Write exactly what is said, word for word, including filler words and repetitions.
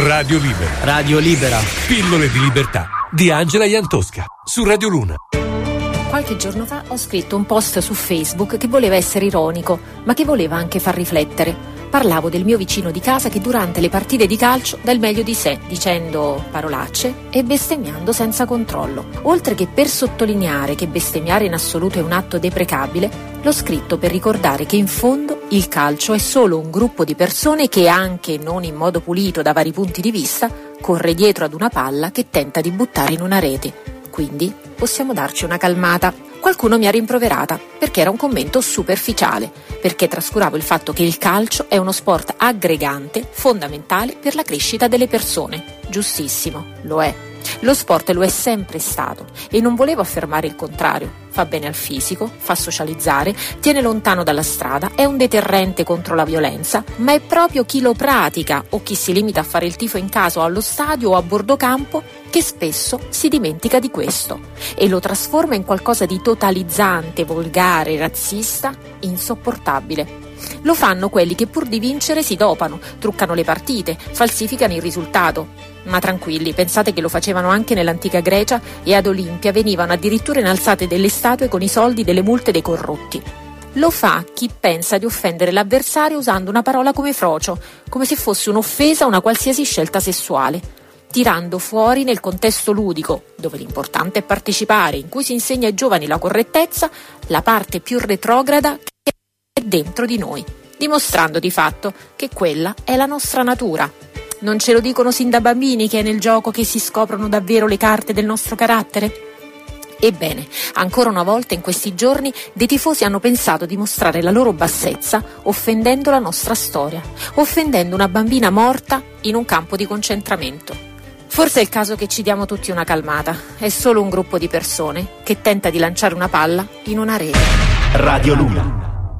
Radio Libera. Radio Libera. Pillole di libertà di Angela Iantosca su Radio Luna. Qualche giorno fa ho scritto un post su Facebook che voleva essere ironico, ma che voleva anche far riflettere. Parlavo del mio vicino di casa che durante le partite di calcio dà il meglio di sé, dicendo parolacce e bestemmiando senza controllo. Oltre che per sottolineare che bestemmiare in assoluto è un atto deprecabile, l'ho scritto per ricordare che in fondo il calcio è solo un gruppo di persone che, anche non in modo pulito da vari punti di vista, corre dietro ad una palla che tenta di buttare in una rete. Quindi possiamo darci una calmata. Qualcuno mi ha rimproverata perché era un commento superficiale, perché trascuravo il fatto che il calcio è uno sport aggregante, fondamentale per la crescita delle persone. Giustissimo, lo è. Lo sport lo è sempre stato e non volevo affermare il contrario. Fa bene al fisico, fa socializzare, tiene lontano dalla strada, è un deterrente contro la violenza, ma è proprio chi lo pratica o chi si limita a fare il tifo in casa o allo stadio o a bordo campo che spesso si dimentica di questo e lo trasforma in qualcosa di totalizzante, volgare, razzista, insopportabile. Lo fanno quelli che pur di vincere si dopano, truccano le partite, falsificano il risultato. Ma tranquilli, pensate che lo facevano anche nell'antica Grecia e ad Olimpia venivano addirittura innalzate delle statue con i soldi delle multe dei corrotti. Lo fa chi pensa di offendere l'avversario usando una parola come frocio, come se fosse un'offesa a una qualsiasi scelta sessuale, tirando fuori nel contesto ludico, dove l'importante è partecipare, in cui si insegna ai giovani la correttezza, la parte più retrograda che è dentro di noi, dimostrando di fatto che quella è la nostra natura. Non ce lo dicono sin da bambini che è nel gioco che si scoprono davvero le carte del nostro carattere? Ebbene, ancora una volta in questi giorni dei tifosi hanno pensato di mostrare la loro bassezza offendendo la nostra storia, offendendo una bambina morta in un campo di concentramento. Forse è il caso che ci diamo tutti una calmata. È solo un gruppo di persone che tenta di lanciare una palla in una rete. Radio Luna.